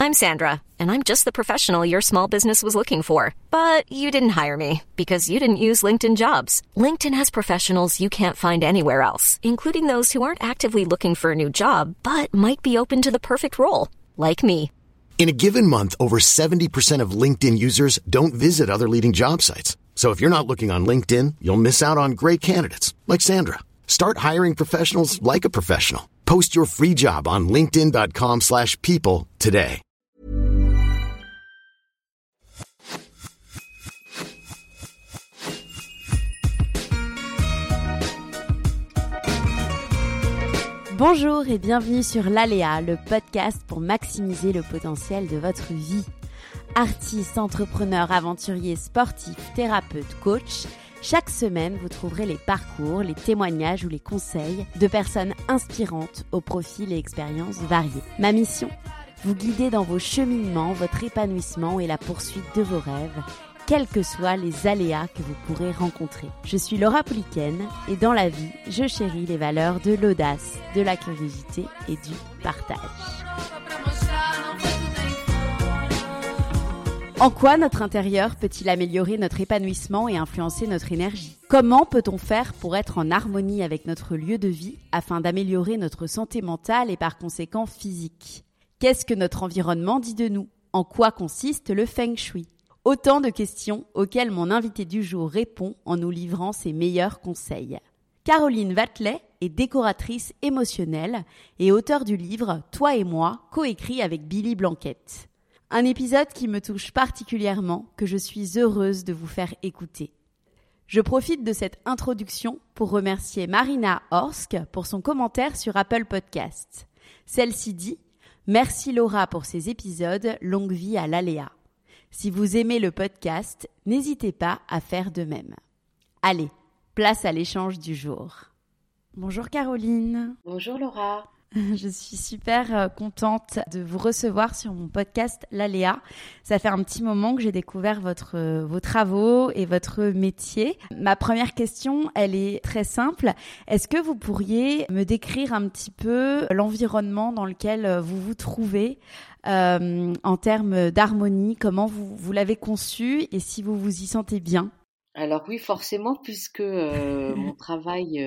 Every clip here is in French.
I'm Sandra, and I'm just the professional your small business was looking for. But you didn't hire me because you didn't use LinkedIn Jobs. LinkedIn has professionals you can't find anywhere else, including those who aren't actively looking for a new job, but might be open to the perfect role, like me. In a given month, over 70% of LinkedIn users don't visit other leading job sites. So if you're not looking on LinkedIn, you'll miss out on great candidates like Sandra. Start hiring professionals like a professional. Post your free job on linkedin.com/people today. Bonjour et bienvenue sur l'Aléa, le podcast pour maximiser le potentiel de votre vie. Artiste, entrepreneur, aventurier, sportif, thérapeute, coach, chaque semaine vous trouverez les parcours, les témoignages ou les conseils de personnes inspirantes aux profils et expériences variés. Ma mission ? Vous guider dans vos cheminements, votre épanouissement et la poursuite de vos rêves, quels que soient les aléas que vous pourrez rencontrer. Je suis Laura Pouliken et dans la vie, je chéris les valeurs de l'audace, de la curiosité et du partage. En quoi notre intérieur peut-il améliorer notre épanouissement et influencer notre énergie ? Comment peut-on faire pour être en harmonie avec notre lieu de vie afin d'améliorer notre santé mentale et par conséquent physique ? Qu'est-ce que notre environnement dit de nous ? En quoi consiste le Feng Shui ? Autant de questions auxquelles mon invité du jour répond en nous livrant ses meilleurs conseils. Caroline Vatelet est décoratrice émotionnelle et auteure du livre « Toi et moi », coécrit avec Billy Blanquette. Un épisode qui me touche particulièrement, que je suis heureuse de vous faire écouter. Je profite de cette introduction pour remercier Marina Horsk pour son commentaire sur Apple Podcasts. Celle-ci dit « Merci Laura pour ces épisodes, longue vie à l'Aléa ». Si vous aimez le podcast, n'hésitez pas à faire de même. Allez, place à l'échange du jour. Bonjour Caroline. Bonjour Laura. Je suis super contente de vous recevoir sur mon podcast L'Aléa. Ça fait un petit moment que j'ai découvert vos travaux et votre métier. Ma première question, elle est très simple. Est-ce que vous pourriez me décrire un petit peu l'environnement dans lequel vous vous trouvez en termes d'harmonie, comment vous l'avez conçu et si vous vous y sentez bien? Alors oui, forcément, puisque mon travail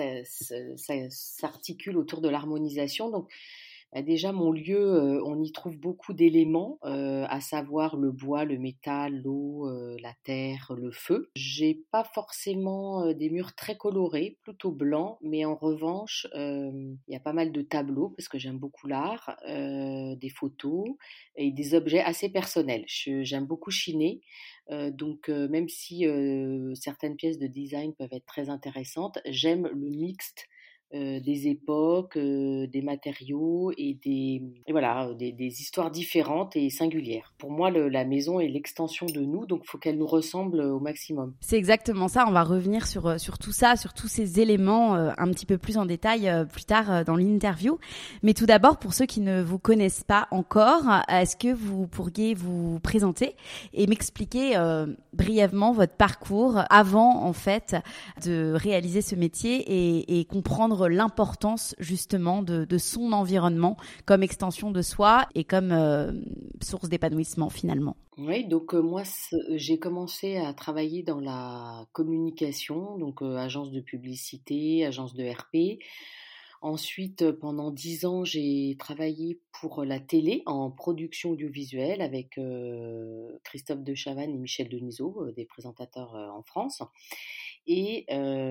s'articule autour de l'harmonisation. Donc déjà, mon lieu, on y trouve beaucoup d'éléments, à savoir le bois, le métal, l'eau, la terre, le feu. J'ai pas forcément des murs très colorés, plutôt blancs, mais en revanche, il y a pas mal de tableaux, parce que j'aime beaucoup l'art, des photos et des objets assez personnels. J'aime beaucoup chiner. Donc même si certaines pièces de design peuvent être très intéressantes, j'aime le mixte des époques, des matériaux et des histoires différentes et singulières. Pour moi, la maison est l'extension de nous, donc il faut qu'elle nous ressemble au maximum. C'est exactement ça, on va revenir sur tout ça, sur tous ces éléments un petit peu plus en détail plus tard dans l'interview. Mais tout d'abord, pour ceux qui ne vous connaissent pas encore, est-ce que vous pourriez vous présenter et m'expliquer brièvement votre parcours avant en fait de réaliser ce métier et comprendre l'importance justement de son environnement comme extension de soi et comme source d'épanouissement finalement. Oui, donc moi j'ai commencé à travailler dans la communication, donc agence de publicité, agence de RP. Ensuite, pendant 10 ans, j'ai travaillé pour la télé en production audiovisuelle avec Christophe de Chavannes et Michel Denisot, des présentateurs en France. Et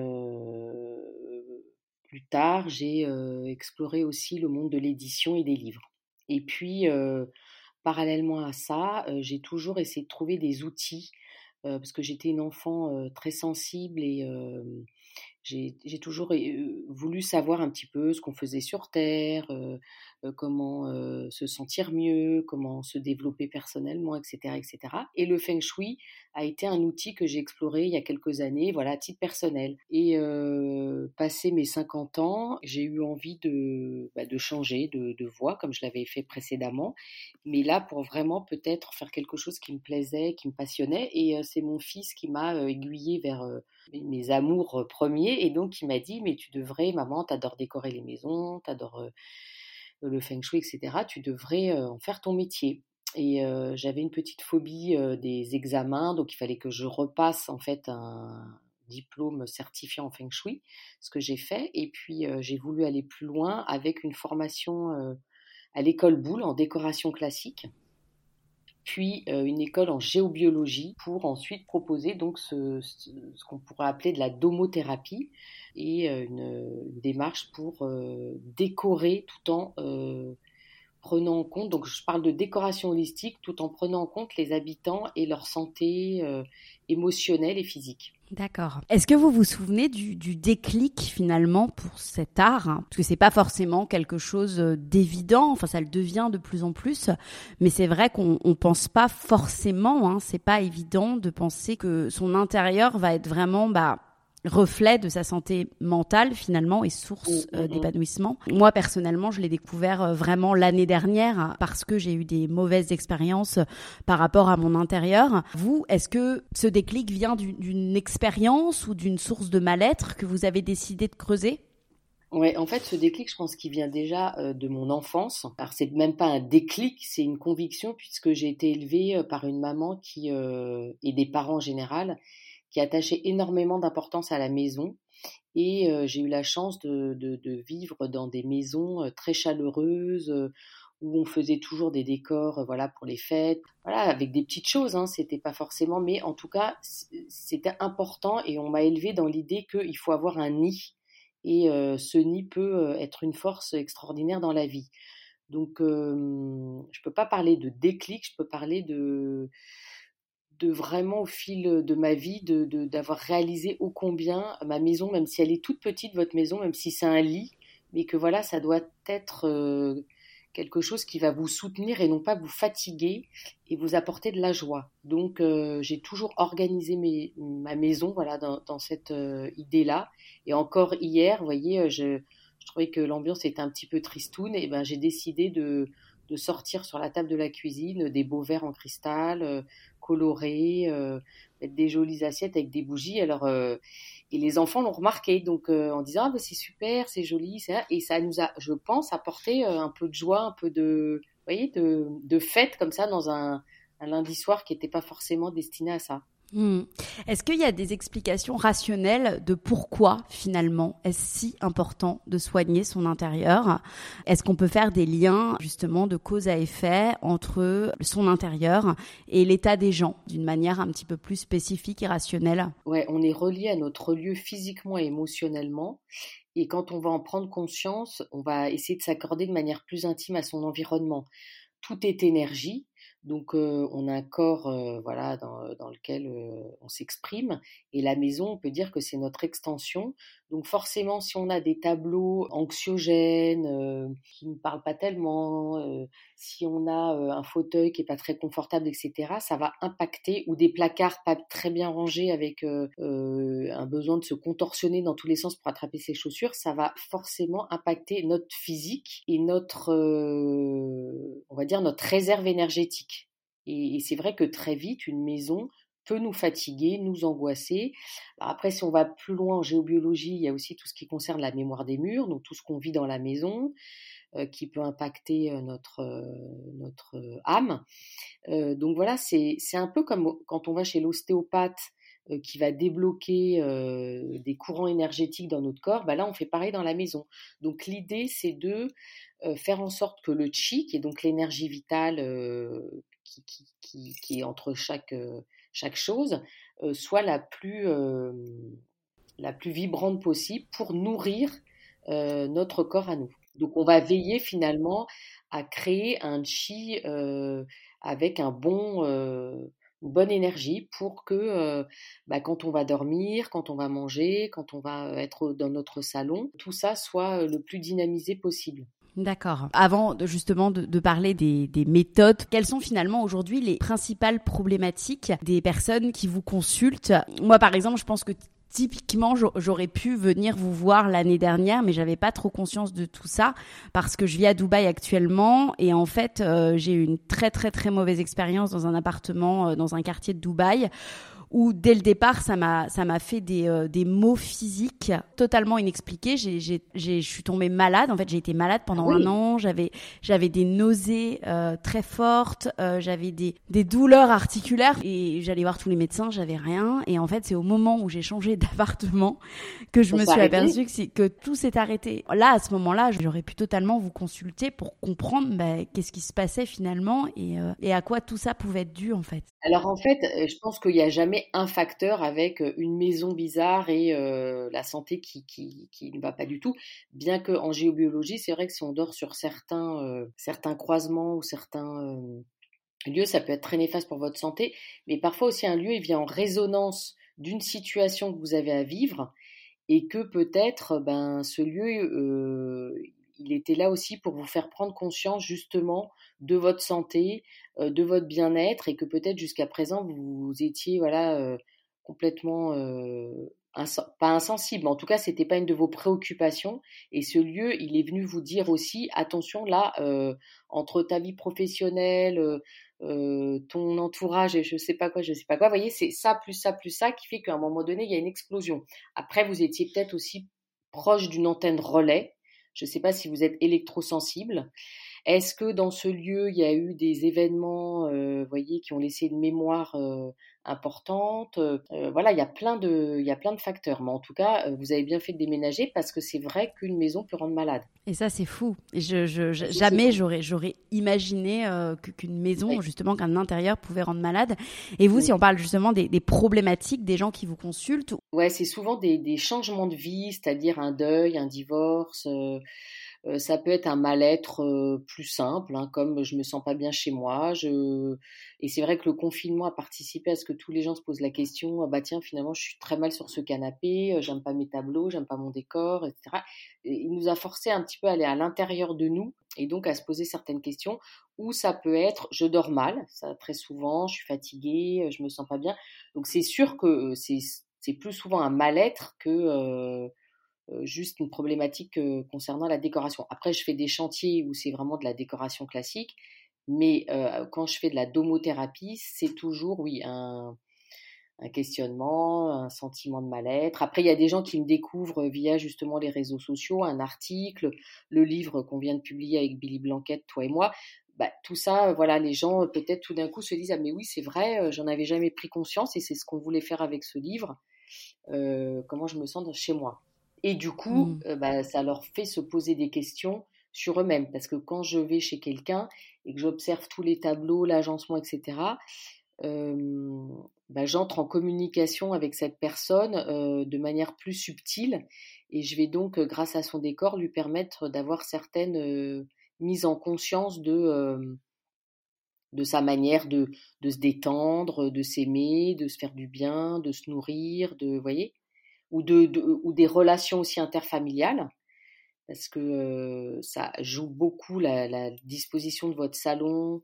plus tard, j'ai exploré aussi le monde de l'édition et des livres. Et puis, parallèlement à ça, j'ai toujours essayé de trouver des outils parce que j'étais une enfant très sensible et j'ai toujours voulu savoir un petit peu ce qu'on faisait sur Terre, comment se sentir mieux, comment se développer personnellement, etc., etc. Et le Feng Shui a été un outil que j'ai exploré il y a quelques années, voilà, à titre personnel. Et passé mes 50 ans, j'ai eu envie de changer de voie, comme je l'avais fait précédemment. Mais là, pour vraiment peut-être faire quelque chose qui me plaisait, qui me passionnait. Et c'est mon fils qui m'a aiguillée vers mes amours premiers. Et donc, il m'a dit, mais tu devrais, maman, t'adores décorer les maisons, t'adores le feng shui, etc., tu devrais en faire ton métier. Et j'avais une petite phobie des examens, donc il fallait que je repasse en fait un diplôme certifiant en feng shui, ce que j'ai fait. Et puis j'ai voulu aller plus loin avec une formation à l'école Boulle en décoration classique, puis une école en géobiologie pour ensuite proposer donc ce qu'on pourrait appeler de la domothérapie et une démarche pour décorer tout en prenant en compte, donc je parle de décoration holistique tout en prenant en compte les habitants et leur santé émotionnelle et physique. D'accord. Est-ce que vous vous souvenez du déclic finalement pour cet art, hein? Parce que c'est pas forcément quelque chose d'évident, enfin ça le devient de plus en plus, mais c'est vrai qu'on pense pas forcément, hein, c'est pas évident de penser que son intérieur va être vraiment reflet de sa santé mentale finalement et source d'épanouissement. Moi personnellement, je l'ai découvert vraiment l'année dernière parce que j'ai eu des mauvaises expériences par rapport à mon intérieur. Vous, est-ce que ce déclic vient d'une expérience ou d'une source de mal-être que vous avez décidé de creuser ? Ouais, en fait, ce déclic, je pense qu'il vient déjà de mon enfance. Alors, c'est même pas un déclic, c'est une conviction puisque j'ai été élevée par une maman et des parents en général qui attachait énormément d'importance à la maison. Et j'ai eu la chance de vivre dans des maisons très chaleureuses, où on faisait toujours des décors voilà, pour les fêtes, voilà, avec des petites choses, hein, c'était pas forcément, mais en tout cas, c'était important et on m'a élevée dans l'idée qu'il faut avoir un nid. Et ce nid peut être une force extraordinaire dans la vie. Donc, je peux pas parler de déclic, je peux parler de vraiment au fil de ma vie, d'avoir réalisé ô combien ma maison, même si elle est toute petite, votre maison, même si c'est un lit, mais que voilà, ça doit être quelque chose qui va vous soutenir et non pas vous fatiguer et vous apporter de la joie. Donc, j'ai toujours organisé ma maison voilà, dans cette idée-là. Et encore hier, vous voyez, je trouvais que l'ambiance était un petit peu tristoune et ben, j'ai décidé de sortir sur la table de la cuisine des beaux verres en cristal, colorés, mettre des jolies assiettes avec des bougies. Alors, et les enfants l'ont remarqué, donc en disant c'est super, c'est joli, et ça nous a, je pense, apporté un peu de joie, un peu de, vous voyez, de fête comme ça dans un lundi soir qui n'était pas forcément destiné à ça. Est-ce qu'il y a des explications rationnelles de pourquoi finalement est-ce si important de soigner son intérieur ? Est-ce qu'on peut faire des liens justement de cause à effet entre son intérieur et l'état des gens d'une manière un petit peu plus spécifique et rationnelle ? Ouais, on est relié à notre lieu physiquement et émotionnellement. Et quand on va en prendre conscience, on va essayer de s'accorder de manière plus intime à son environnement. Tout est énergie. Donc, on a un corps voilà, dans lequel on s'exprime. Et la maison, on peut dire que c'est notre extension. Donc, forcément, si on a des tableaux anxiogènes qui ne parlent pas tellement, si on a un fauteuil qui n'est pas très confortable, etc., ça va impacter, ou des placards pas très bien rangés avec un besoin de se contorsionner dans tous les sens pour attraper ses chaussures, ça va forcément impacter notre physique et notre, on va dire, notre réserve énergétique. Et c'est vrai que très vite, une maison peut nous fatiguer, nous angoisser. Alors après, si on va plus loin en géobiologie, il y a aussi tout ce qui concerne la mémoire des murs, donc tout ce qu'on vit dans la maison, qui peut impacter notre âme. Donc voilà, c'est un peu comme quand on va chez l'ostéopathe qui va débloquer des courants énergétiques dans notre corps, là on fait pareil dans la maison. Donc l'idée c'est de faire en sorte que le chi, qui est donc l'énergie vitale qui est entre chaque chose, soit la plus vibrante possible pour nourrir notre corps à nous. Donc on va veiller finalement à créer un chi avec une bonne énergie pour que quand on va dormir, quand on va manger, quand on va être dans notre salon, tout ça soit le plus dynamisé possible. D'accord. Avant de parler des méthodes, quelles sont finalement aujourd'hui les principales problématiques des personnes qui vous consultent ? Moi, par exemple, je pense que typiquement, j'aurais pu venir vous voir l'année dernière, mais j'avais pas trop conscience de tout ça parce que je vis à Dubaï actuellement et en fait, j'ai eu une très très très mauvaise expérience dans un appartement dans un quartier de Dubaï où dès le départ, ça m'a fait des maux physiques totalement inexpliqués. Je suis tombée malade. En fait, j'ai été malade pendant un an. J'avais des nausées très fortes. J'avais des douleurs articulaires et j'allais voir tous les médecins. J'avais rien. Et en fait, c'est au moment où j'ai changé d'appartement que je me suis aperçue que tout s'est arrêté. Là, à ce moment-là, j'aurais pu totalement vous consulter pour comprendre qu'est-ce qui se passait finalement et à quoi tout ça pouvait être dû en fait. Alors en fait, je pense qu'il n'y a jamais un facteur avec une maison bizarre et la santé qui ne va pas du tout. Bien qu'en géobiologie, c'est vrai que si on dort sur certains croisements ou certains lieux, ça peut être très néfaste pour votre santé. Mais parfois aussi un lieu, il vient en résonance d'une situation que vous avez à vivre et que peut-être ce lieu, il était là aussi pour vous faire prendre conscience justement de votre santé, de votre bien-être et que peut-être jusqu'à présent vous étiez complètement pas insensible, mais en tout cas c'était pas une de vos préoccupations et ce lieu il est venu vous dire aussi attention là entre ta vie professionnelle, ton entourage et je sais pas quoi, vous voyez c'est ça plus ça plus ça qui fait qu'à un moment donné il y a une explosion. Après vous étiez peut-être aussi proche d'une antenne relais. Je ne sais pas si vous êtes électrosensible. Est-ce que dans ce lieu, il y a eu des événements, voyez, qui ont laissé une mémoire importante Voilà, il y a plein de facteurs. Mais en tout cas, vous avez bien fait de déménager parce que c'est vrai qu'une maison peut rendre malade. Et ça, c'est fou. Et jamais j'aurais imaginé qu'une maison, justement, qu'un intérieur pouvait rendre malade. Et vous, si on parle justement des problématiques des gens qui vous consultent. Ouais, c'est souvent des changements de vie, c'est-à-dire un deuil, un divorce. Ça peut être un mal-être plus simple, hein, comme je me sens pas bien chez moi. Et c'est vrai que le confinement a participé à ce que tous les gens se posent la question, ah bah tiens, finalement, je suis très mal sur ce canapé, j'aime pas mes tableaux, j'aime pas mon décor, etc. Et il nous a forcé un petit peu à aller à l'intérieur de nous et donc à se poser certaines questions. Ou ça peut être, je dors mal, ça très souvent, je suis fatiguée, je me sens pas bien. Donc c'est sûr que c'est plus souvent un mal-être que juste une problématique concernant la décoration. Après, je fais des chantiers où c'est vraiment de la décoration classique, mais quand je fais de la domothérapie, c'est toujours, oui, un questionnement, un sentiment de mal-être. Après, il y a des gens qui me découvrent via justement les réseaux sociaux, un article, le livre qu'on vient de publier avec Billy Blanquette, toi et moi. Tout ça, voilà, les gens peut-être tout d'un coup se disent « Ah mais oui, c'est vrai, j'en avais jamais pris conscience et c'est ce qu'on voulait faire avec ce livre. Comment je me sens chez moi ?» Et du coup, ça leur fait se poser des questions sur eux-mêmes. Parce que quand je vais chez quelqu'un et que j'observe tous les tableaux, l'agencement, etc., j'entre en communication avec cette personne de manière plus subtile. Et je vais donc, grâce à son décor, lui permettre d'avoir certaines mises en conscience de sa manière de se détendre, de s'aimer, de se faire du bien, de se nourrir, vous voyez ou des relations aussi interfamiliales, parce que ça joue beaucoup la disposition de votre salon.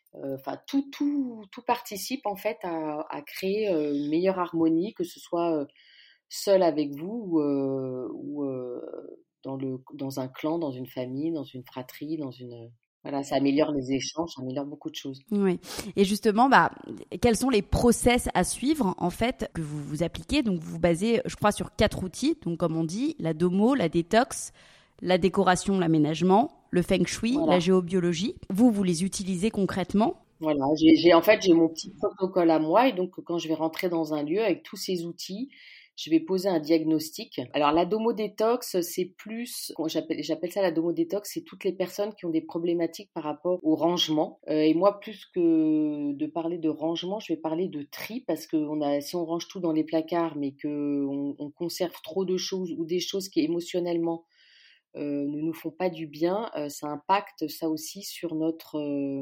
Tout participe en fait à créer une meilleure harmonie, que ce soit seul avec vous ou dans un clan, dans une famille, dans une fratrie, Voilà, ça améliore les échanges, ça améliore beaucoup de choses. Oui. Et justement, quels sont les process à suivre, en fait, que vous appliquez? Donc, vous vous basez, je crois, sur 4 outils. Donc, comme on dit, la domo, la détox, la décoration, l'aménagement, le feng shui, voilà. La géobiologie. Vous les utilisez concrètement? Voilà, j'ai mon petit protocole à moi. Et donc, quand je vais rentrer dans un lieu avec tous ces outils, je vais poser un diagnostic. Alors, la domodétox, c'est plus, j'appelle ça la domodétox, c'est toutes les personnes qui ont des problématiques par rapport au rangement. Et moi, plus que de parler de rangement, je vais parler de tri, parce que si on range tout dans les placards, mais qu'on conserve trop de choses ou des choses qui émotionnellement ne nous font pas du bien, ça impacte ça aussi sur notre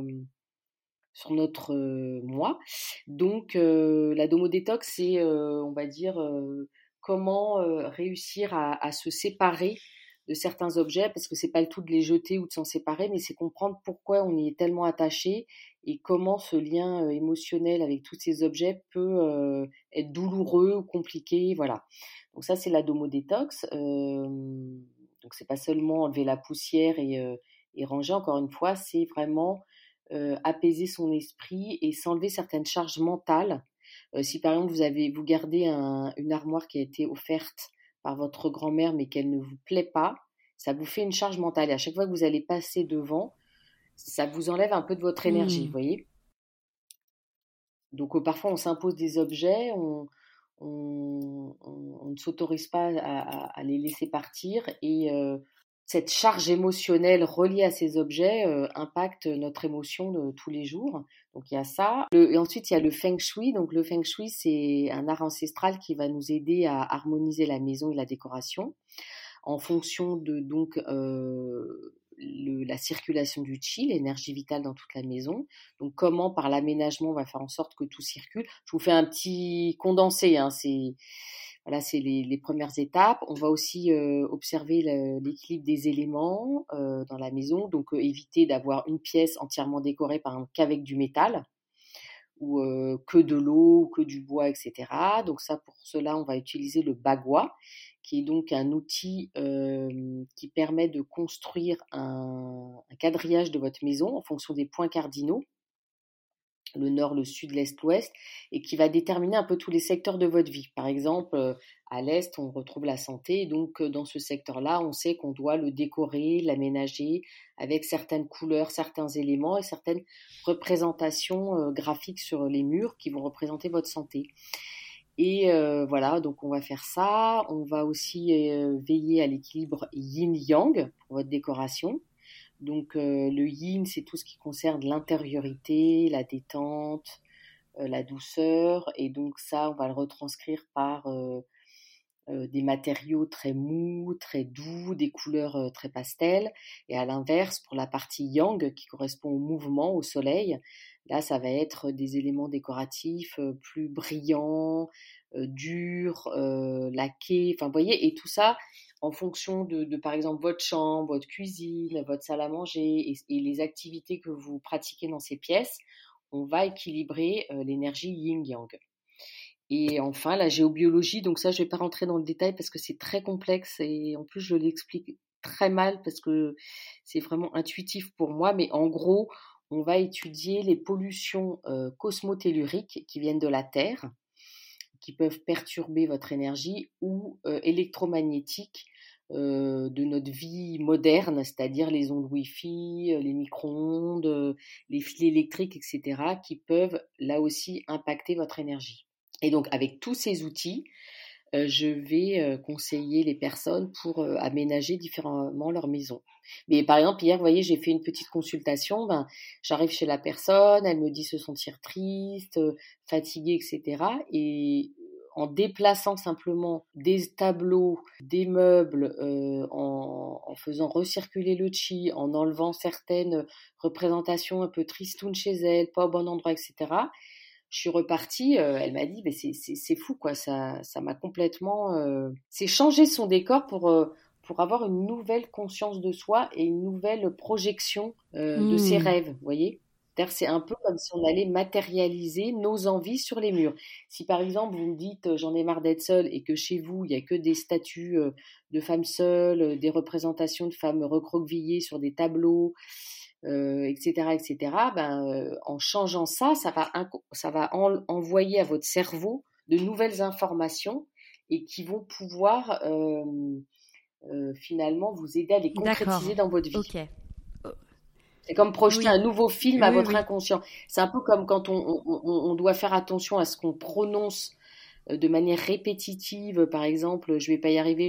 moi. Donc, la domodétox, c'est, on va dire, comment réussir à se séparer de certains objets, parce que c'est pas le tout de les jeter ou de s'en séparer, mais c'est comprendre pourquoi on y est tellement attaché et comment ce lien émotionnel avec tous ces objets peut être douloureux ou compliqué, voilà. Donc ça, c'est la domodétox. Donc c'est pas seulement enlever la poussière et ranger, encore une fois, c'est vraiment apaiser son esprit et s'enlever certaines charges mentales Si par exemple vous gardez une armoire qui a été offerte par votre grand-mère mais qu'elle ne vous plaît pas, ça vous fait une charge mentale. Et à chaque fois que vous allez passer devant, ça vous enlève un peu de votre énergie, vous voyez. Donc parfois on s'impose des objets, on ne s'autorise pas à les laisser partir et cette charge émotionnelle reliée à ces objets impacte notre émotion de tous les jours. Donc il y a ça. Et ensuite il y a le Feng Shui. Donc le Feng Shui, c'est un art ancestral qui va nous aider à harmoniser la maison et la décoration en fonction de la circulation du qi, l'énergie vitale dans toute la maison. Donc comment par l'aménagement on va faire en sorte que tout circule. Je vous fais un petit condensé, hein, c'est les premières étapes. On va aussi observer l'équilibre des éléments dans la maison, donc éviter d'avoir une pièce entièrement décorée par exemple qu'avec du métal ou que de l'eau ou que du bois, etc. Donc ça, pour cela, on va utiliser le bagua, qui est donc un outil qui permet de construire un quadrillage de votre maison en fonction des points cardinaux, le nord, le sud, l'est, l'ouest, et qui va déterminer un peu tous les secteurs de votre vie. Par exemple, à l'est, on retrouve la santé, et donc dans ce secteur-là, on sait qu'on doit le décorer, l'aménager avec certaines couleurs, certains éléments et certaines représentations graphiques sur les murs qui vont représenter votre santé. Et voilà, donc on va faire ça. On va aussi veiller à l'équilibre yin-yang pour votre décoration. Donc le yin, c'est tout ce qui concerne l'intériorité, la détente, la douceur. Et donc ça, on va le retranscrire par des matériaux très mous, très doux, des couleurs très pastel. Et à l'inverse, pour la partie yang, qui correspond au mouvement, au soleil, là, ça va être des éléments décoratifs plus brillants, durs, laqués. Enfin, vous voyez, et tout ça en fonction de par exemple, votre chambre, votre cuisine, votre salle à manger et les activités que vous pratiquez dans ces pièces, on va équilibrer l'énergie yin-yang. Et enfin, la géobiologie, donc ça, je ne vais pas rentrer dans le détail parce que c'est très complexe et en plus, je l'explique très mal parce que c'est vraiment intuitif pour moi. Mais en gros, on va étudier les pollutions cosmotelluriques qui viennent de la Terre, qui peuvent perturber votre énergie, ou électromagnétiques de notre vie moderne, c'est-à-dire les ondes Wi-Fi, les micro-ondes, les fils électriques, etc., qui peuvent là aussi impacter votre énergie. Et donc, avec tous ces outils, je vais conseiller les personnes pour aménager différemment leur maison. Mais par exemple, hier, vous voyez, j'ai fait une petite consultation. J'arrive chez la personne, elle me dit se sentir triste, fatiguée, etc. Et en déplaçant simplement des tableaux, des meubles, en faisant recirculer le qi, en enlevant certaines représentations un peu tristounes chez elle, pas au bon endroit, etc., je suis repartie, elle m'a dit, mais c'est fou, quoi, ça m'a complètement... c'est changer son décor pour avoir une nouvelle conscience de soi et une nouvelle projection de ses rêves, vous voyez. C'est-à-dire, c'est un peu comme si on allait matérialiser nos envies sur les murs. Si par exemple, vous me dites, j'en ai marre d'être seule et que chez vous, il n'y a que des statues de femmes seules, des représentations de femmes recroquevillées sur des tableaux, etc., en changeant ça, ça va envoyer à votre cerveau de nouvelles informations et qui vont pouvoir finalement vous aider à les concrétiser dans votre vie. Okay. C'est comme projeter un nouveau film à votre inconscient. C'est un peu comme quand on doit faire attention à ce qu'on prononce de manière répétitive, par exemple, je vais pas y arriver.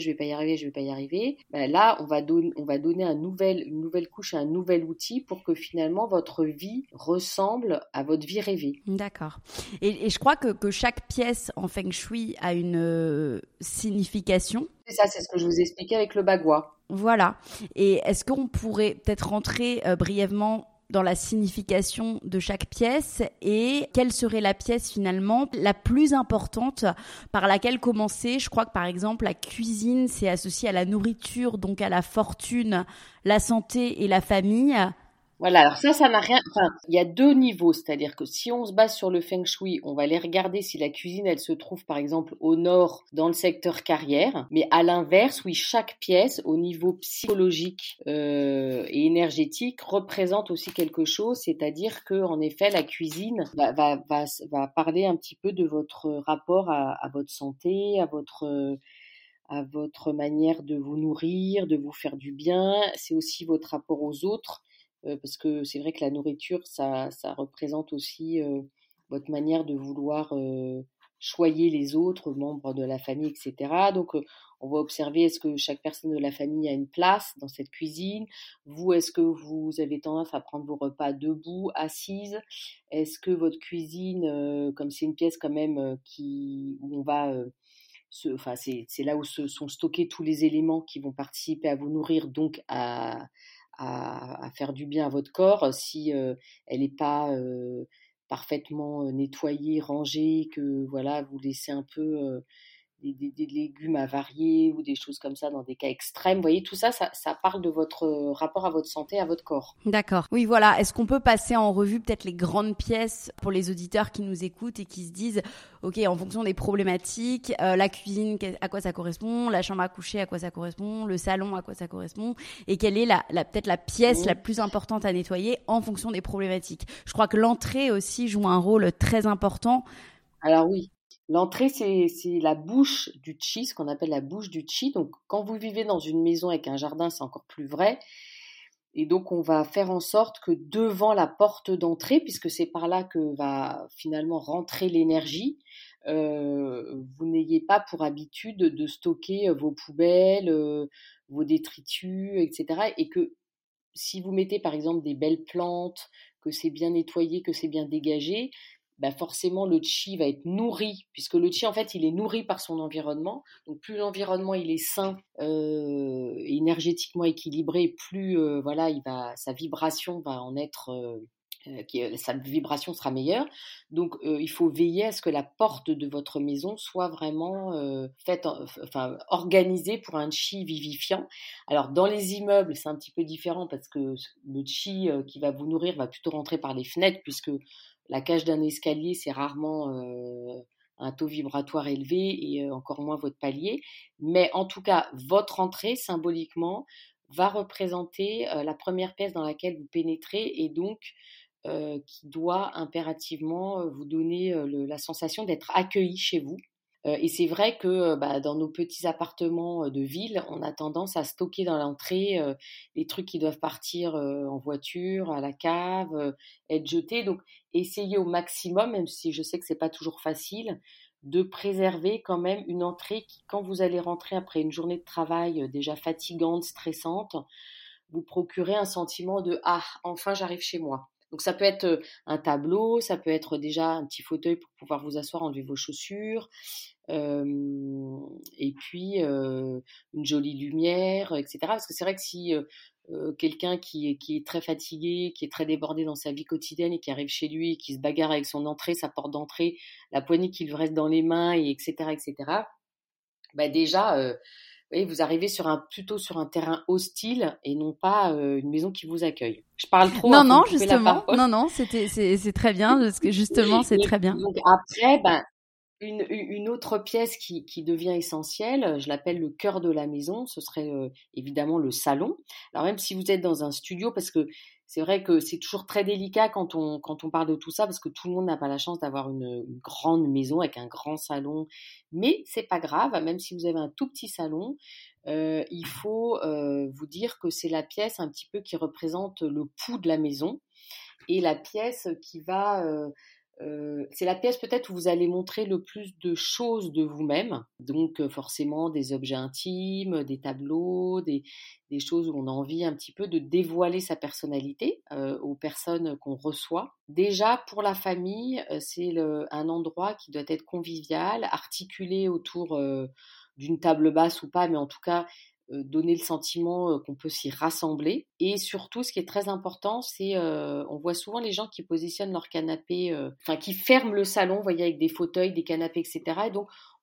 Là, on va donner une nouvelle couche, un nouvel outil pour que finalement votre vie ressemble à votre vie rêvée. D'accord. Et je crois que chaque pièce en Feng Shui a une signification. C'est ça, c'est ce que je vous expliquais avec le bagua. Voilà. Et est-ce qu'on pourrait peut-être rentrer brièvement dans la signification de chaque pièce et quelle serait la pièce finalement la plus importante par laquelle commencer? Je crois que par exemple la cuisine c'est associé à la nourriture, donc à la fortune, la santé et la famille. Voilà, alors ça n'a rien. Enfin, il y a deux niveaux, c'est-à-dire que si on se base sur le feng shui, on va aller regarder si la cuisine, elle se trouve par exemple au nord, dans le secteur carrière. Mais à l'inverse, oui, chaque pièce, au niveau psychologique et énergétique, représente aussi quelque chose, c'est-à-dire que en effet, la cuisine va parler un petit peu de votre rapport à votre santé, à votre manière de vous nourrir, de vous faire du bien. C'est aussi votre rapport aux autres, parce que c'est vrai que la nourriture, ça représente aussi votre manière de vouloir choyer les autres membres de la famille, etc. Donc, on va observer, est-ce que chaque personne de la famille a une place dans cette cuisine? Vous, est-ce que vous avez tendance à prendre vos repas debout, assise? Est-ce que votre cuisine, comme c'est une pièce quand même où on va enfin, c'est là où se sont stockés tous les éléments qui vont participer à vous nourrir, donc à faire du bien à votre corps. Si elle n'est pas parfaitement nettoyée, rangée, que voilà, vous laissez un peu des légumes avariés ou des choses comme ça dans des cas extrêmes. Vous voyez, tout ça, ça parle de votre rapport à votre santé, à votre corps. D'accord. Oui, voilà. Est-ce qu'on peut passer en revue peut-être les grandes pièces pour les auditeurs qui nous écoutent et qui se disent, OK, en fonction des problématiques, la cuisine, à quoi ça correspond, la chambre à coucher, à quoi ça correspond, le salon, à quoi ça correspond, et quelle est peut-être la pièce la plus importante à nettoyer en fonction des problématiques. Je crois que l'entrée aussi joue un rôle très important. Alors oui. L'entrée, c'est la bouche du chi, ce qu'on appelle la bouche du chi. Donc, quand vous vivez dans une maison avec un jardin, c'est encore plus vrai. Et donc, on va faire en sorte que devant la porte d'entrée, puisque c'est par là que va finalement rentrer l'énergie, vous n'ayez pas pour habitude de stocker vos poubelles, vos détritus, etc. Et que si vous mettez par exemple des belles plantes, que c'est bien nettoyé, que c'est bien dégagé, bah forcément le chi va être nourri, puisque le chi en fait il est nourri par son environnement. Donc plus l'environnement il est sain, énergétiquement équilibré, plus voilà sa vibration va en être sa vibration sera meilleure. Donc, il faut veiller à ce que la porte de votre maison soit vraiment organisée pour un chi vivifiant. Alors, dans les immeubles, c'est un petit peu différent parce que le chi qui va vous nourrir va plutôt rentrer par les fenêtres, puisque la cage d'un escalier, c'est rarement un taux vibratoire élevé et encore moins votre palier. Mais en tout cas, votre entrée, symboliquement, va représenter la première pièce dans laquelle vous pénétrez et donc qui doit impérativement vous donner la sensation d'être accueilli chez vous. Et c'est vrai que dans nos petits appartements de ville, on a tendance à stocker dans l'entrée les trucs qui doivent partir en voiture, à la cave, être jetés. Donc, essayez au maximum, même si je sais que c'est pas toujours facile, de préserver quand même une entrée qui, quand vous allez rentrer après une journée de travail déjà fatigante, stressante, vous procurez un sentiment de « Ah, enfin j'arrive chez moi ». Donc ça peut être un tableau, ça peut être déjà un petit fauteuil pour pouvoir vous asseoir, enlever vos chaussures, et puis une jolie lumière, etc. Parce que c'est vrai que si quelqu'un qui est très fatigué, qui est très débordé dans sa vie quotidienne et qui arrive chez lui et qui se bagarre avec son entrée, sa porte d'entrée, la poignée qui lui reste dans les mains, et etc., bah déjà, vous arrivez plutôt sur un terrain hostile et non pas une maison qui vous accueille. Je parle trop, Non, hein, faut non, me couper la justement. parole. Non, non, c'est très bien, parce que justement, c'est très bien. Donc après, une autre pièce qui devient essentielle, je l'appelle le cœur de la maison, ce serait évidemment le salon. Alors même si vous êtes dans un studio, parce que c'est vrai que c'est toujours très délicat quand on parle de tout ça, parce que tout le monde n'a pas la chance d'avoir une grande maison avec un grand salon. Mais c'est pas grave, même si vous avez un tout petit salon, il faut vous dire que c'est la pièce un petit peu qui représente le pouls de la maison et la pièce qui va c'est la pièce peut-être où vous allez montrer le plus de choses de vous-même, donc forcément des objets intimes, des tableaux, des choses où on a envie un petit peu de dévoiler sa personnalité aux personnes qu'on reçoit. Déjà pour la famille, c'est un endroit qui doit être convivial, articulé autour d'une table basse ou pas, mais en tout cas donner le sentiment qu'on peut s'y rassembler. Et surtout, ce qui est très important, c'est on voit souvent les gens qui positionnent leur canapé, qui ferment le salon, vous voyez, avec des fauteuils, des canapés, etc. Et donc,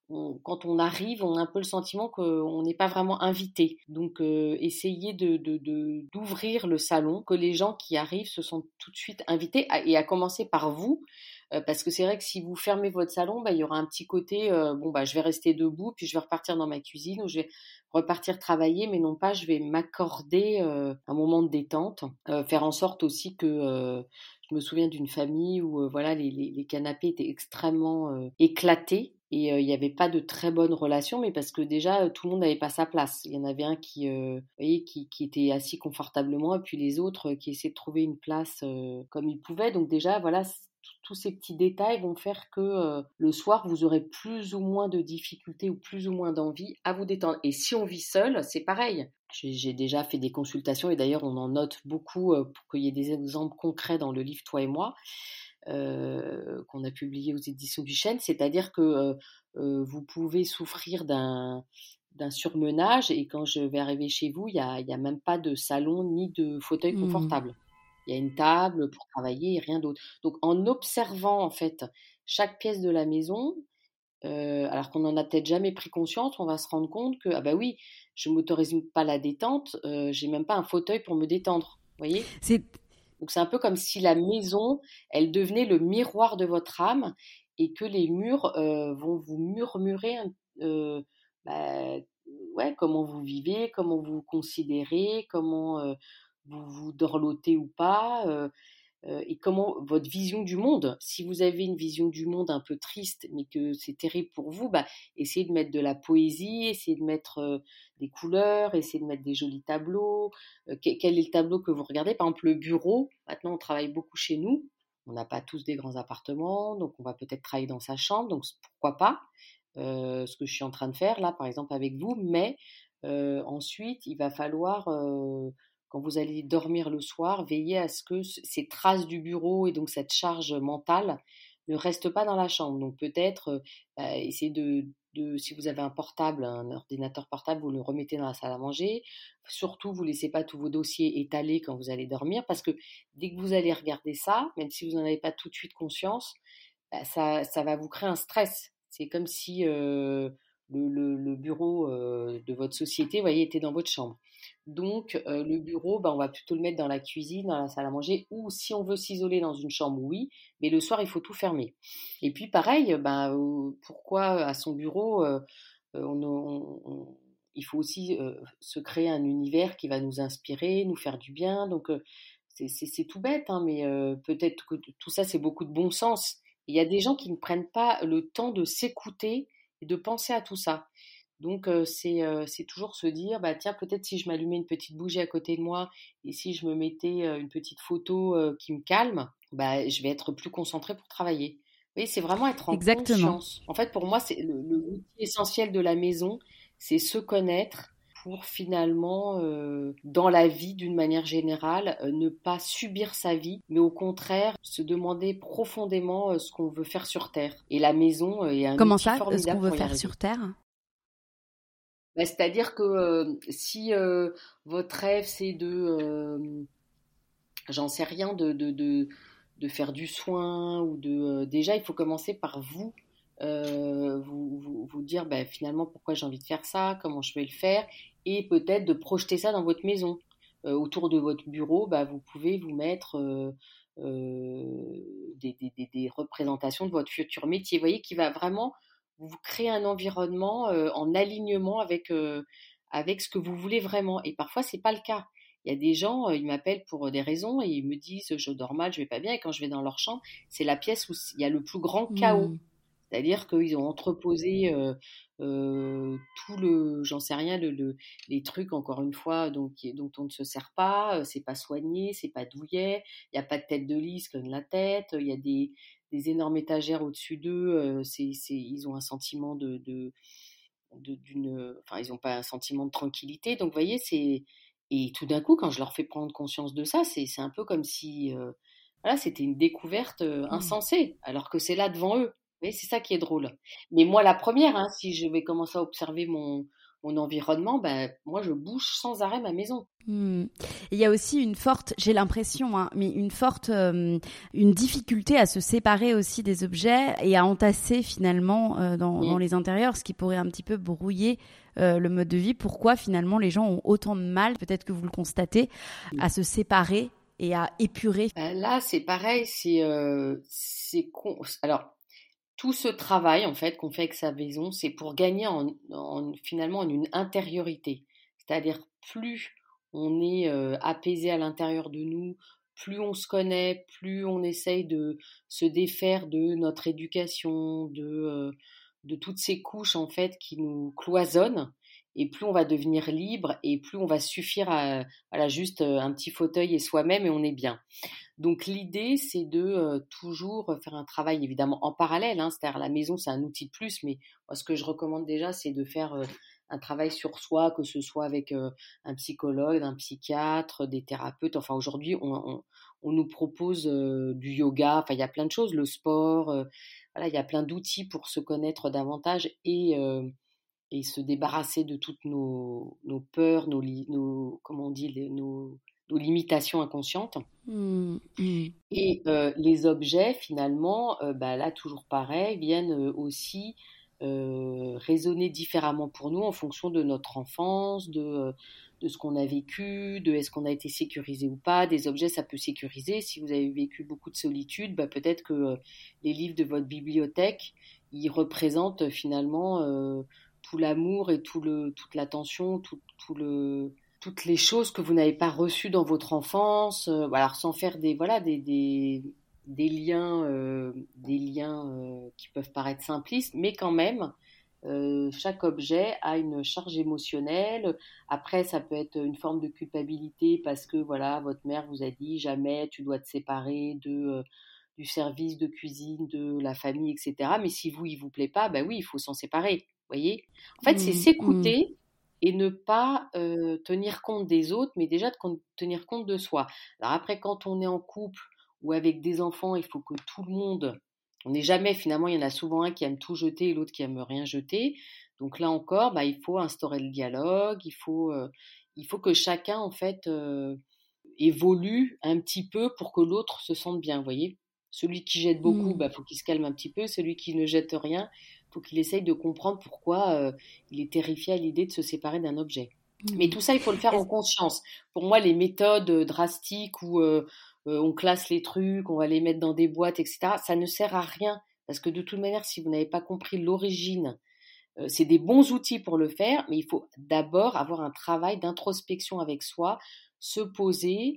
quand on arrive, on a un peu le sentiment qu'on n'est pas vraiment invité. Donc, essayez d'ouvrir le salon, que les gens qui arrivent se sentent tout de suite invités, et à commencer par vous, parce que c'est vrai que si vous fermez votre salon, il y aura un petit côté, je vais rester debout, puis je vais repartir dans ma cuisine, ou je vais repartir travailler, mais non pas, je vais m'accorder un moment de détente. Faire en sorte aussi que... je me souviens d'une famille où les canapés étaient extrêmement éclatés. Et il n'y avait pas de très bonnes relations, mais parce que déjà, tout le monde n'avait pas sa place. Il y en avait un qui était assis confortablement, et puis les autres qui essaient de trouver une place comme ils pouvaient. Donc déjà, voilà, tous ces petits détails vont faire que le soir, vous aurez plus ou moins de difficultés ou plus ou moins d'envie à vous détendre. Et si on vit seul, c'est pareil. J'ai déjà fait des consultations, et d'ailleurs, on en note beaucoup pour qu'il y ait des exemples concrets dans le livre Toi et moi. Qu'on a publié aux éditions du Chêne, c'est-à-dire que vous pouvez souffrir d'un surmenage, et quand je vais arriver chez vous, il y a même pas de salon ni de fauteuil confortable. Il y a une table pour travailler et rien d'autre. Donc en observant en fait chaque pièce de la maison, alors qu'on n'en a peut-être jamais pris conscience, on va se rendre compte que oui, je m'autorise pas la détente, j'ai même pas un fauteuil pour me détendre. Vous voyez ? Donc c'est un peu comme si la maison, elle devenait le miroir de votre âme, et que les murs vont vous murmurer comment vous vivez, comment vous vous considérez, comment vous dorlotez ou pas, et comment votre vision du monde. Si vous avez une vision du monde un peu triste, mais que c'est terrible pour vous, essayez de mettre de la poésie, essayez de mettre des couleurs, essayez de mettre des jolis tableaux. Quel est le tableau que vous regardez ? Par exemple, le bureau. Maintenant, on travaille beaucoup chez nous. On n'a pas tous des grands appartements, donc on va peut-être travailler dans sa chambre, donc pourquoi pas ce que je suis en train de faire là, par exemple, avec vous. Mais ensuite, il va falloir... quand vous allez dormir le soir, veillez à ce que ces traces du bureau et donc cette charge mentale ne restent pas dans la chambre. Donc peut-être essayez si vous avez un portable, un ordinateur portable, vous le remettez dans la salle à manger. Surtout, vous ne laissez pas tous vos dossiers étalés quand vous allez dormir, parce que dès que vous allez regarder ça, même si vous n'en avez pas tout de suite conscience, ça va vous créer un stress. C'est comme si le bureau de votre société, vous voyez, était dans votre chambre. Donc, le bureau, on va plutôt le mettre dans la cuisine, dans la salle à manger, ou si on veut s'isoler dans une chambre, oui, mais le soir, il faut tout fermer. Et puis, pareil, pourquoi à son bureau, il faut aussi se créer un univers qui va nous inspirer, nous faire du bien. Donc, c'est tout bête, hein, mais peut-être que tout ça, c'est beaucoup de bon sens. Il y a des gens qui ne prennent pas le temps de s'écouter et de penser à tout ça. Donc, c'est toujours se dire, tiens, peut-être si je m'allumais une petite bougie à côté de moi, et si je me mettais une petite photo qui me calme, je vais être plus concentrée pour travailler. Vous voyez, c'est vraiment être en conscience. En fait, pour moi, c'est l'outil essentiel de la maison, c'est se connaître pour finalement, dans la vie d'une manière générale, ne pas subir sa vie, mais au contraire, se demander profondément ce qu'on veut faire sur Terre. Et la maison est un outil formidable. Comment ça, ce qu'on veut faire sur Terre ? C'est-à-dire que si votre rêve, c'est j'en sais rien, de faire du soin, ou déjà, il faut commencer par vous. Vous dire finalement pourquoi j'ai envie de faire ça, comment je vais le faire, et peut-être de projeter ça dans votre maison. Autour de votre bureau, vous pouvez vous mettre des représentations de votre futur métier, vous voyez, qui va vraiment vous créer un environnement en alignement avec ce que vous voulez vraiment. Et parfois, c'est pas le cas. Il y a des gens, ils m'appellent pour des raisons, et ils me disent je dors mal, je vais pas bien, et quand je vais dans leur chambre, c'est la pièce où il y a le plus grand chaos. C'est-à-dire qu'ils ont entreposé tout j'en sais rien, les trucs, encore une fois, dont on ne se sert pas, c'est pas soigné, c'est pas douillet, il n'y a pas de tête de lit, ils se cognent la tête, il y a des énormes étagères au-dessus d'eux, ils ont un sentiment ils n'ont pas un sentiment de tranquillité. Donc, vous voyez, et tout d'un coup, quand je leur fais prendre conscience de ça, c'est un peu comme si, c'était une découverte insensée, alors que c'est là devant eux. Vous voyez, c'est ça qui est drôle. Mais moi, la première, si je vais commencer à observer mon mon environnement, moi, je bouge sans arrêt ma maison. Il y a aussi une forte, j'ai l'impression, mais une forte, une difficulté à se séparer aussi des objets et à entasser finalement dans les intérieurs, ce qui pourrait un petit peu brouiller le mode de vie. Pourquoi finalement les gens ont autant de mal, peut-être que vous le constatez, à se séparer et à épurer? Là, c'est pareil, alors, tout ce travail en fait qu'on fait avec sa maison, c'est pour gagner finalement en une intériorité. C'est-à-dire plus on est apaisé à l'intérieur de nous, plus on se connaît, plus on essaye de se défaire de notre éducation, de toutes ces couches en fait qui nous cloisonnent, et plus on va devenir libre et plus on va suffire à voilà, juste un petit fauteuil et soi-même et on est bien. Donc l'idée, c'est de toujours faire un travail évidemment en parallèle, c'est-à-dire la maison, c'est un outil de plus, mais moi, ce que je recommande déjà, c'est de faire un travail sur soi, que ce soit avec un psychologue, un psychiatre, des thérapeutes. Enfin, aujourd'hui, on nous propose du yoga, enfin, il y a plein de choses, le sport, voilà, il y a plein d'outils pour se connaître davantage et se débarrasser de toutes nos peurs, comment on dit, nos limitations inconscientes. Et les objets, finalement, là, toujours pareil, viennent aussi résonner différemment pour nous en fonction de notre enfance, de ce qu'on a vécu, de est-ce qu'on a été sécurisé ou pas. Des objets, ça peut sécuriser. Si vous avez vécu beaucoup de solitude, peut-être que les livres de votre bibliothèque, ils représentent finalement tout l'amour et toute l'attention, toutes les choses que vous n'avez pas reçues dans votre enfance, alors sans faire des liens qui peuvent paraître simplistes, mais quand même, chaque objet a une charge émotionnelle. Après, ça peut être une forme de culpabilité parce que voilà, votre mère vous a dit jamais tu dois te séparer du service de cuisine, de la famille, etc. Mais si il vous plaît pas, oui, il faut s'en séparer. Vous voyez ? En fait, c'est s'écouter et ne pas tenir compte des autres, mais déjà de tenir compte de soi. Alors après, quand on est en couple ou avec des enfants, il faut que tout le monde... On n'est jamais, finalement, il y en a souvent un qui aime tout jeter et l'autre qui aime rien jeter. Donc là encore, il faut instaurer le dialogue, il faut que chacun, en fait, évolue un petit peu pour que l'autre se sente bien, vous voyez ? Celui qui jette beaucoup, faut qu'il se calme un petit peu. Celui qui ne jette rien, faut qu'il essaye de comprendre pourquoi il est terrifié à l'idée de se séparer d'un objet. Mais tout ça, il faut le faire en conscience. Pour moi, les méthodes drastiques où on classe les trucs, on va les mettre dans des boîtes, etc., ça ne sert à rien. Parce que de toute manière, si vous n'avez pas compris l'origine, c'est des bons outils pour le faire, mais il faut d'abord avoir un travail d'introspection avec soi, se poser,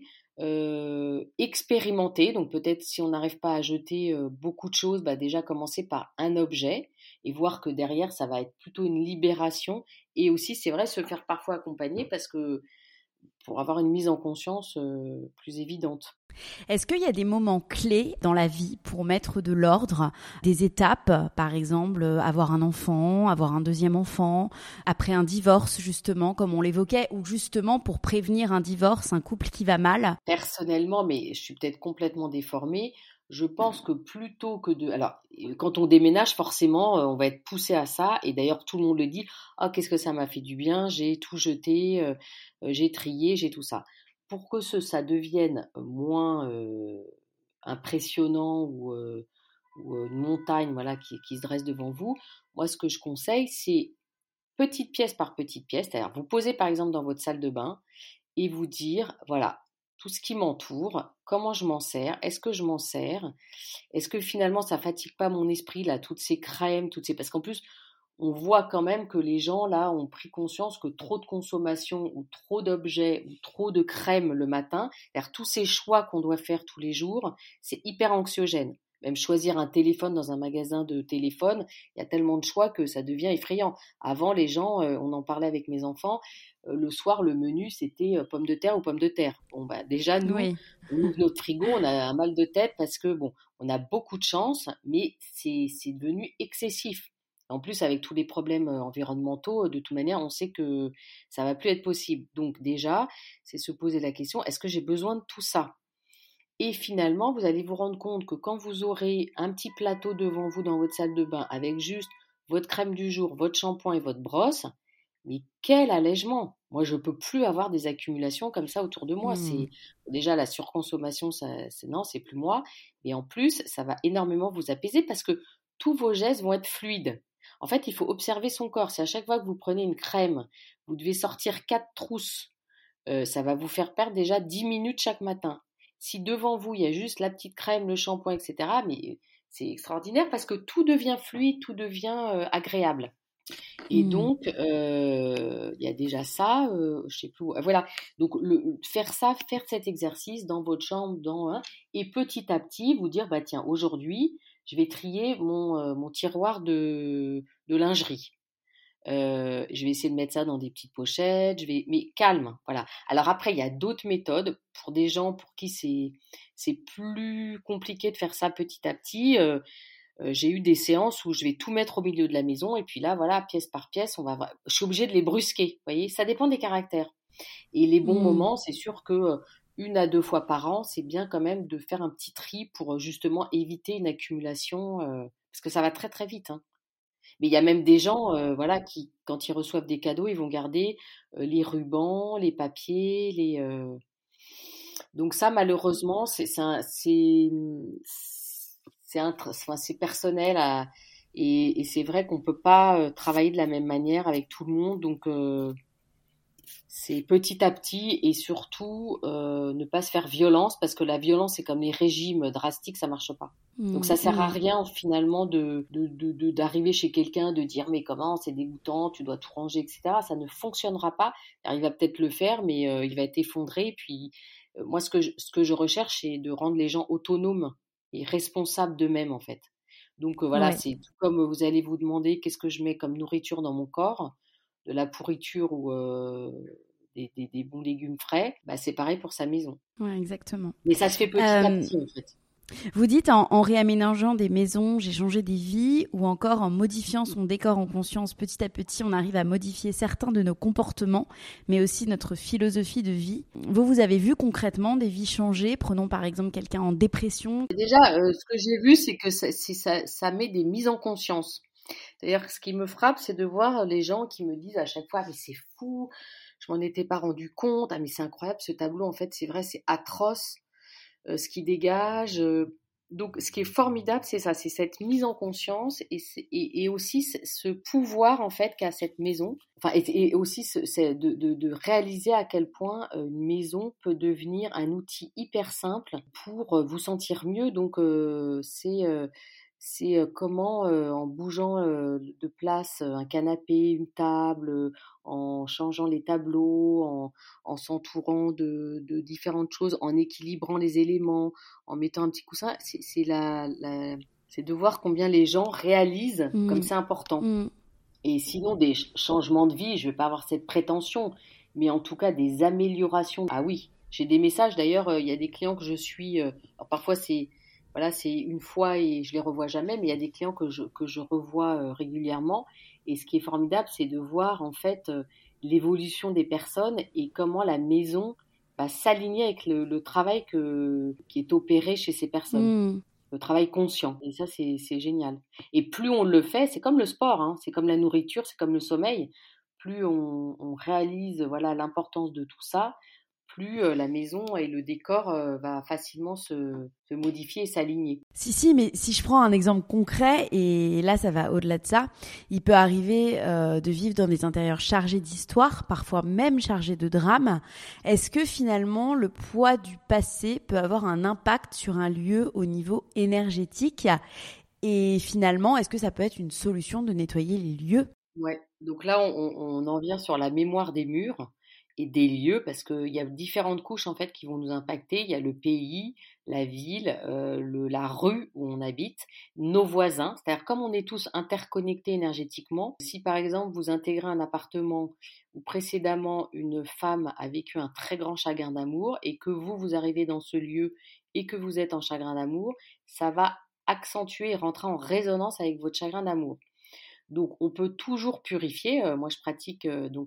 expérimenter. Donc peut-être si on n'arrive pas à jeter beaucoup de choses, déjà commencer par un objet et voir que derrière ça va être plutôt une libération, et aussi c'est vrai se faire parfois accompagner parce que pour avoir une mise en conscience plus évidente. Est-ce qu'il y a des moments clés dans la vie pour mettre de l'ordre, des étapes, par exemple, avoir un enfant, avoir un deuxième enfant, après un divorce justement, comme on l'évoquait, ou justement pour prévenir un divorce, un couple qui va mal ? Personnellement, mais je suis peut-être complètement déformée, je pense que plutôt que de... Alors, quand on déménage, forcément, on va être poussé à ça. Et d'ailleurs, tout le monde le dit. « Ah, qu'est-ce que ça m'a fait du bien, j'ai tout jeté, j'ai trié, j'ai tout ça. » Pour que ça devienne moins impressionnant ou une montagne qui se dresse devant vous, moi, ce que je conseille, c'est petite pièce par petite pièce. C'est-à-dire, vous posez par exemple dans votre salle de bain et vous dire, voilà, tout ce qui m'entoure, comment je m'en sers, est-ce que je m'en sers, est-ce que finalement ça fatigue pas mon esprit, là, toutes ces crèmes, parce qu'en plus, on voit quand même que les gens, là, ont pris conscience que trop de consommation ou trop d'objets ou trop de crèmes le matin, c'est-à-dire tous ces choix qu'on doit faire tous les jours, c'est hyper anxiogène. Même choisir un téléphone dans un magasin de téléphone, il y a tellement de choix que ça devient effrayant. Avant, les gens, on en parlait avec mes enfants, le soir, le menu, c'était pommes de terre ou pommes de terre. Bon, déjà, nous, on ouvre notre frigo, on a un mal de tête parce que, on a beaucoup de chance, mais c'est devenu excessif. En plus, avec tous les problèmes environnementaux, de toute manière, on sait que ça ne va plus être possible. Donc déjà, c'est se poser la question, est-ce que j'ai besoin de tout ça ? Et finalement, vous allez vous rendre compte que quand vous aurez un petit plateau devant vous dans votre salle de bain avec juste votre crème du jour, votre shampoing et votre brosse, Mais quel allègement! Moi, je peux plus avoir des accumulations comme ça autour de moi. C'est déjà la surconsommation, ça, non, c'est plus moi. Et en plus, ça va énormément vous apaiser parce que tous vos gestes vont être fluides. En fait, il faut observer son corps. Si à chaque fois que vous prenez une crème, vous devez sortir 4 trousses, ça va vous faire perdre déjà 10 minutes chaque matin. Si devant vous, il y a juste la petite crème, le shampoing, etc., mais c'est extraordinaire parce que tout devient fluide, tout devient agréable. Et donc, il y a déjà ça, je sais plus où, voilà. Donc, faire cet exercice dans votre chambre, et petit à petit, vous dire, bah tiens, aujourd'hui, je vais trier mon tiroir de lingerie. Je vais essayer de mettre ça dans des petites pochettes, mais calme, voilà. Alors après, il y a d'autres méthodes pour des gens pour qui c'est plus compliqué de faire ça petit à petit. J'ai eu des séances où je vais tout mettre au milieu de la maison et puis là, voilà, pièce par pièce, je suis obligée de les brusquer, vous voyez, ça dépend des caractères. Et les bons moments, c'est sûr que 1 à 2 fois par an, c'est bien quand même de faire un petit tri pour justement éviter une accumulation, parce que ça va très très vite, hein. Mais il y a même des gens, voilà, qui, quand ils reçoivent des cadeaux, ils vont garder les rubans, les papiers, donc ça, malheureusement, c'est personnel et c'est vrai qu'on peut pas travailler de la même manière avec tout le monde. Donc, c'est petit à petit et surtout ne pas se faire violence parce que la violence, c'est comme les régimes drastiques, ça marche pas. Donc ça sert à rien finalement d'arriver chez quelqu'un, de dire mais comment, c'est dégoûtant, tu dois tout ranger, etc. Ça ne fonctionnera pas. Alors, il va peut-être le faire, mais il va être effondré. Puis moi, ce que je recherche, c'est de rendre les gens autonomes et responsables d'eux-mêmes en fait. Donc voilà, Ouais. c'est tout comme vous allez vous demander qu'est-ce que je mets comme nourriture dans mon corps, de la pourriture ou des bons légumes frais, bah, c'est pareil pour sa maison. Ouais, exactement. Mais ça se fait petit à petit, en fait. Vous dites en réaménageant des maisons, j'ai changé des vies, ou encore en modifiant son décor en conscience, petit à petit, on arrive à modifier certains de nos comportements, mais aussi notre philosophie de vie. Vous avez vu concrètement des vies changer. Prenons par exemple quelqu'un en dépression. Déjà, ce que j'ai vu, c'est que ça met des mises en conscience. C'est-à-dire que ce qui me frappe, c'est de voir les gens qui me disent à chaque fois, mais c'est fou, je m'en étais pas rendu compte, ah mais c'est incroyable ce tableau, en fait, c'est vrai, c'est atroce. Ce qui dégage. Donc, ce qui est formidable, c'est ça, c'est cette mise en conscience et aussi ce pouvoir en fait qu'a cette maison. Enfin, et aussi c'est de réaliser à quel point une maison peut devenir un outil hyper simple pour vous sentir mieux. Donc, c'est comment, en bougeant de place un canapé, une table, en changeant les tableaux, en s'entourant de différentes choses, en équilibrant les éléments, en mettant un petit coussin, c'est de voir combien les gens réalisent comme c'est important. Et sinon, des changements de vie, je ne vais pas avoir cette prétention, mais en tout cas des améliorations. Ah oui, j'ai des messages d'ailleurs, il y a des clients que je suis, alors parfois c'est une fois et je les revois jamais, mais il y a des clients que je revois régulièrement. Et ce qui est formidable, c'est de voir en fait l'évolution des personnes et comment la maison va s'aligner avec le travail qui est opéré chez ces personnes. Le travail conscient. Et ça, c'est génial. Et plus on le fait, c'est comme le sport, hein, c'est comme la nourriture, c'est comme le sommeil. Plus on réalise voilà l'importance de tout ça, plus la maison et le décor va facilement se modifier et s'aligner. Si, mais si je prends un exemple concret, et là ça va au-delà de ça, il peut arriver de vivre dans des intérieurs chargés d'histoire, parfois même chargés de drames. Est-ce que finalement le poids du passé peut avoir un impact sur un lieu au niveau énergétique? Et finalement, est-ce que ça peut être une solution de nettoyer les lieux? Ouais, donc là on en vient sur la mémoire des murs et des lieux parce qu'il y a différentes couches en fait qui vont nous impacter. Il y a le pays, la ville, la rue où on habite, nos voisins. C'est-à-dire comme on est tous interconnectés énergétiquement, si par exemple vous intégrez un appartement où précédemment une femme a vécu un très grand chagrin d'amour et que vous arrivez dans ce lieu et que vous êtes en chagrin d'amour, ça va accentuer et rentrer en résonance avec votre chagrin d'amour. Donc, on peut toujours purifier. Moi, je pratique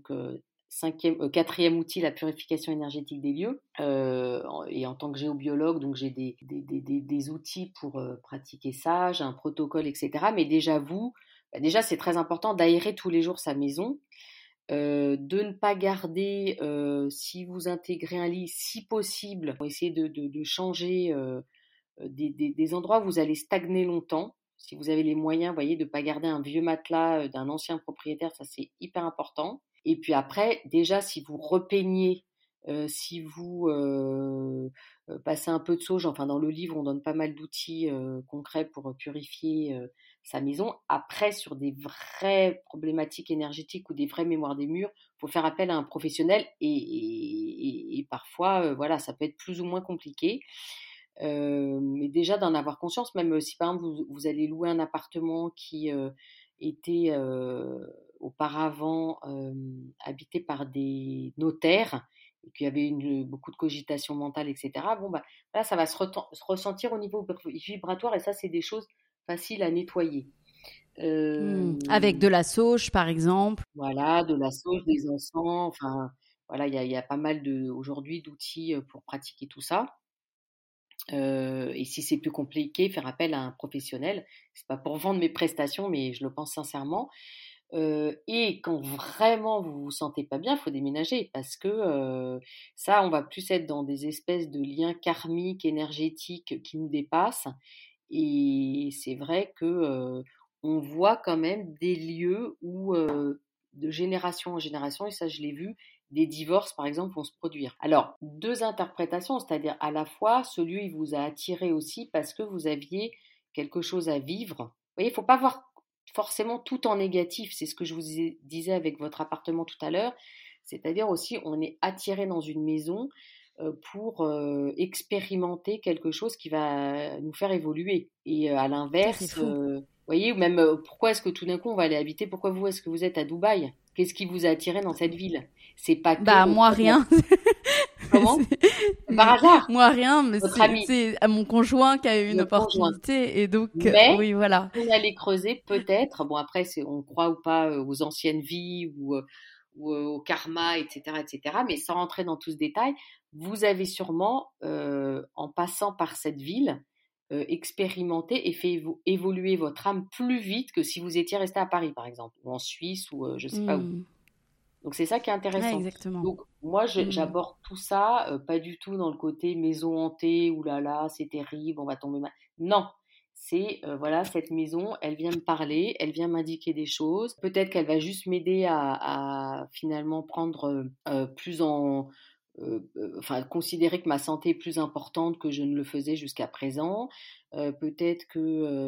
quatrième outil, la purification énergétique des lieux. Et en tant que géobiologue, donc j'ai des outils pour pratiquer ça. J'ai un protocole, etc. Mais déjà, déjà, c'est très important d'aérer tous les jours sa maison. de ne pas garder, si vous intégrez un lit, si possible, essayer de changer des endroits où vous allez stagner longtemps. Si vous avez les moyens, vous voyez, de ne pas garder un vieux matelas d'un ancien propriétaire, ça c'est hyper important. Et puis après, déjà, si vous repeignez, si vous passez un peu de sauge, enfin dans le livre, on donne pas mal d'outils concrets pour purifier sa maison. Après, sur des vraies problématiques énergétiques ou des vraies mémoires des murs, il faut faire appel à un professionnel et parfois, voilà, ça peut être plus ou moins compliqué. Mais déjà d'en avoir conscience, même si par exemple vous allez louer un appartement qui était auparavant habité par des notaires et qu'il y avait beaucoup de cogitation mentale, etc. Bon, bah, là, ça va se ressentir au niveau vibratoire et ça, c'est des choses faciles à nettoyer. Avec de la sauge, par exemple. Voilà, de la sauge, des encens, enfin, voilà, il y a pas mal aujourd'hui d'outils pour pratiquer tout ça. Et si c'est plus compliqué, faire appel à un professionnel. C'est pas pour vendre mes prestations, mais je le pense sincèrement. Et quand vraiment vous vous sentez pas bien, il faut déménager parce que ça, on va plus être dans des espèces de liens karmiques, énergétiques qui nous dépassent. Et c'est vrai que on voit quand même des lieux où, de génération en génération, et ça je l'ai vu, des divorces par exemple vont se produire. Alors, deux interprétations, c'est-à-dire à la fois ce lieu il vous a attiré aussi parce que vous aviez quelque chose à vivre. Vous voyez, il ne faut pas voir forcément tout en négatif, c'est ce que je vous disais avec votre appartement tout à l'heure, c'est-à-dire aussi on est attiré dans une maison pour expérimenter quelque chose qui va nous faire évoluer. Et à Ça, c'est l'inverse, fou. vous voyez, ou même pourquoi est-ce que tout d'un coup on va aller habiter, pourquoi vous est-ce que vous êtes à Dubaï? Qu'est-ce qui vous a attiré dans cette ville? C'est pas que Bah, le moi, fait de la... rien. Comment? Par hasard, Moi, rien, mais votre ami, c'est à mon conjoint qui a eu une votre conjoint. opportunité. Et donc, Mais oui, voilà. on allait creuser peut-être, bon après on croit ou pas aux anciennes vies ou au karma, etc., etc., mais sans rentrer dans tout ce détail, vous avez sûrement, en passant par cette ville, expérimenté et fait évoluer votre âme plus vite que si vous étiez resté à Paris, par exemple, ou en Suisse, ou je ne sais pas où. Hmm. Donc c'est ça qui est Ouais, intéressant. exactement. Donc moi, Hmm. j'aborde tout ça, pas du tout dans le côté maison hantée, oulala, c'est terrible, on va tomber mal. Non, c'est voilà, cette maison, elle vient me parler, elle vient m'indiquer des choses. Peut-être qu'elle va juste m'aider à finalement prendre plus en... enfin, considérer que ma santé est plus importante que je ne le faisais jusqu'à présent. Peut-être que